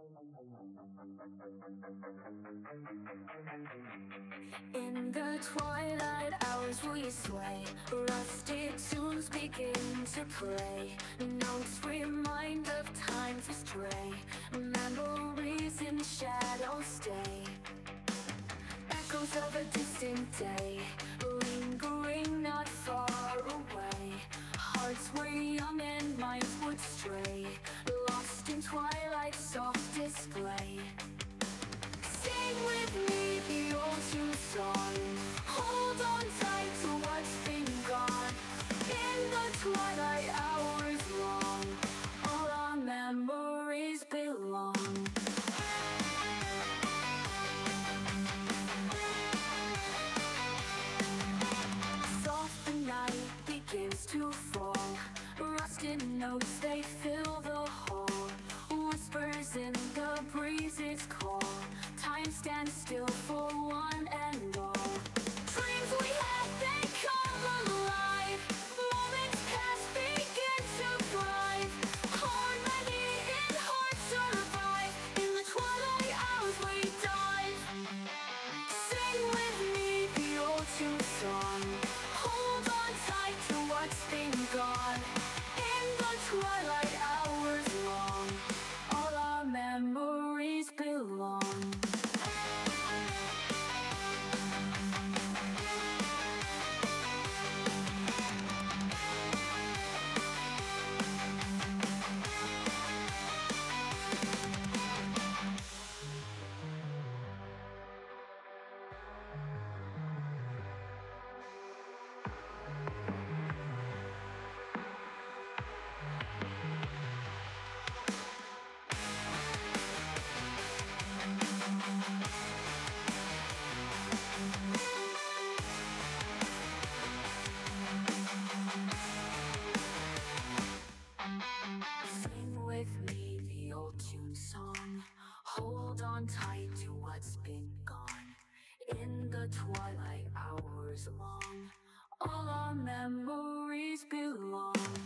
In the twilight hours we sway, rusted tunes begin to play. Notes remind of times astray, memories in shadows stay. Echoes of a distant day, lingering not far away. Hearts were young and minds would stray, lost in twilight's soft display. Sing with me the old tune song, hold on tight to what's been gone. In the twilight hours long, all our memories belong. Soft the night begins to fall, rusted notes they fill the hall. Whispers in the breezes call, time stands still for one and all. Dreams we had, they come alive, moments past begin to thrive. Harmony in hearts survive, in the twilight hours we dive. Sing with me the old tune song, hold on tight to what's been gone. In the twilight hours long, all our memories belong. Sing with me the old tune song, hold on tight to what's been gone. In the twilight hours long, all our memories belong.